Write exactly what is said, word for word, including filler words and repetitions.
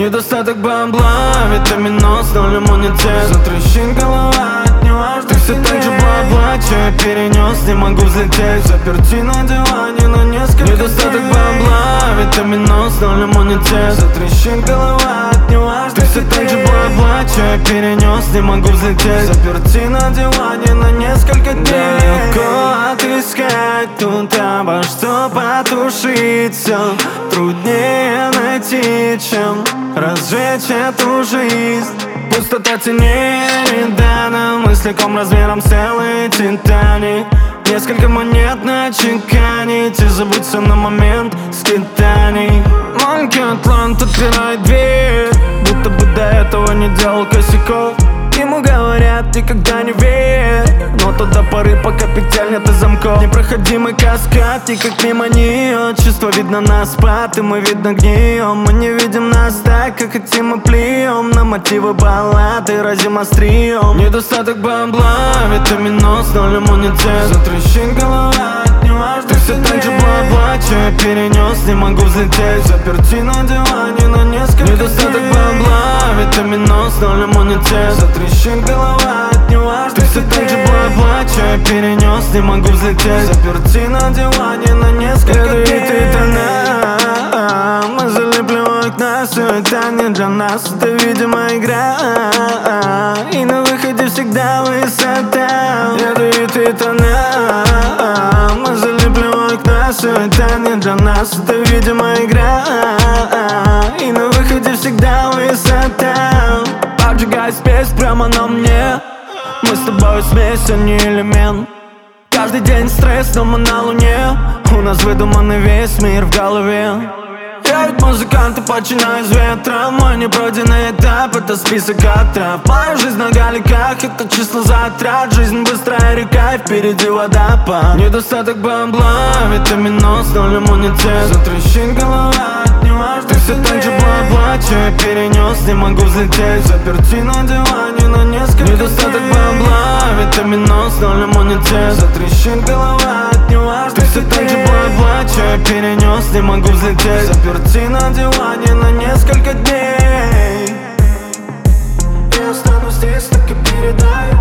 Недостаток бабла, витаминоз, ноль иммунитет. Затрещит голова от неважных Ты все так же бла-бла, че я перенес, не могу взлететь. Заперти на диване на несколько Недостаток бабла, витаминоз, ноль иммунитет. Затрещит голова от неважных Ты все так же бла-бла, че я перенес, не могу взлететь. Заперти на диване на несколько дней. Далеко отыскать тут обо что потушить все труднее найти, чем разжечь эту жизнь. Пустота теней не дана мысляком размером с целый Титаник. Несколько монет начеканить и забыть все на момент скитаний. Маленький атлант отпирает дверь, будто бы до этого не делал косяков. Ему говорят, никогда не верь, но то до поры, пока петель нет и замков. Непроходимый каскад, и как мимо нее чувство видно на спад, и мы видно гнием. Мы не видим нас так, как хотим, мы плюем на мотивы баллады, разим острием. Недостаток бабла, витаминоз, ноль иммунитет. Затрещит голова от неважных Ты все так же бла-бла, че я перенес, не могу взлететь. Заперти на диване на несколько Недостаток бабла, витаминоз, ноль иммунитет. Затрещит голова от неважных Ты все так же бла-бла, че я перенес, не могу взлететь. Заперти на диване на несколько дней. Мы залипли в окна, все это не для нас, это видимо игра. И на выходе всегда высота. Ядовитые тона. Мы залипли в окна, все это не для нас, это видимо игра. И на выходе всегда высота. Поджигай спесь прямо на мне. Мы с тобой смесь, а не элемент. Каждый день стресс, но мы на луне. У нас выдуманный весь мир в голове. Я ведь музыкант и починаю из ветра. Мой непройденный этап — это список отрав. Моя жизнь на галиках — это число затрат. Жизнь быстрая река, и впереди водопад. Недостаток бабла, витаминоз, ноль иммунитет. Затрещит голова от неважных Ты все так же бла-бла, че я перенес, не могу взлететь. Заперти на диване на несколько Недостаток бабла, витаминоз, ноль иммунитет. Затрещит голова от неважных Ты все так же бла-бла, че я перенес, не могу взлететь. Заперти на диване на несколько дней. Я останусь здесь, так и передай.